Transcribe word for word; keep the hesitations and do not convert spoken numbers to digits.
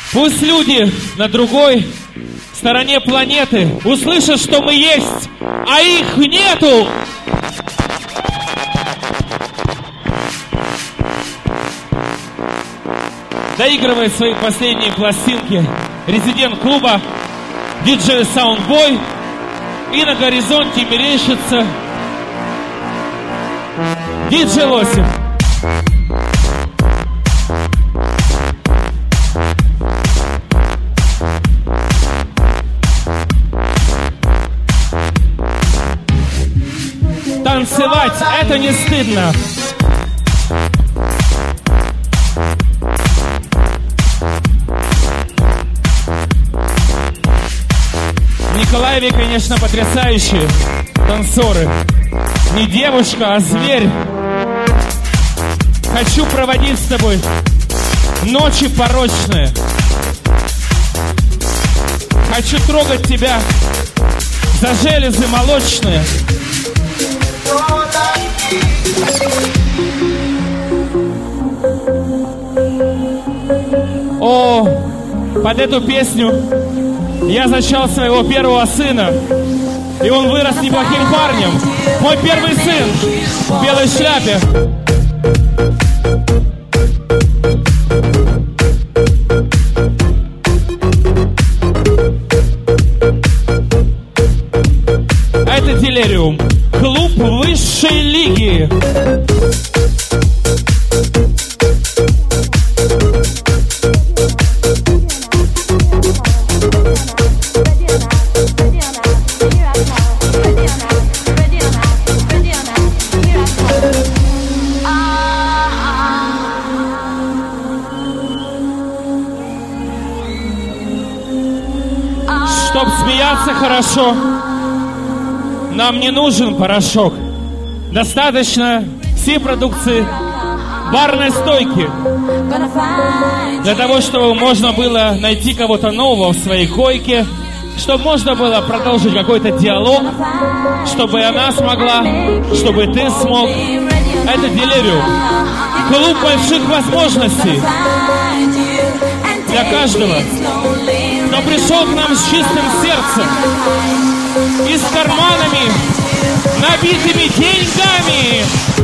Пусть люди на другой стороне планеты услышат, что мы есть, а их нету. Доигрывает свои последние пластинки резидент клуба диджей Soundboy. И на горизонте мерещится диджей Лосев. Танцевать — это не стыдно. В Николаеве, конечно, потрясающие танцоры. Не девушка, а зверь. Хочу проводить с тобой ночи порочные. Хочу трогать тебя за железы молочные. О, под эту песню я зачал своего первого сына, и он вырос неплохим парнем. Мой первый сын в белой шляпе. Это Делириум, клуб высшей лиги. Чтоб смеяться хорошо, нам не нужен порошок. Достаточно всей продукции барной стойки для того, чтобы можно было найти кого-то нового в своей койке, чтобы можно было продолжить какой-то диалог, чтобы она смогла, чтобы ты смог. Это Делириум. Клуб больших возможностей для каждого, кто пришел к нам с чистым сердцем и с карманами, набитыми деньгами.